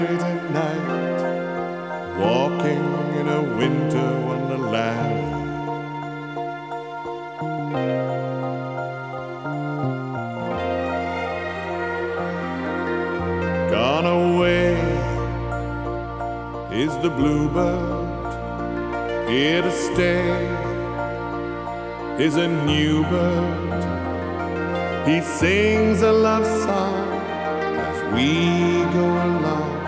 at night, walking in a winter wonderland. Gone away is the bluebird, here to stay is a new bird. He sings a love song as we go along.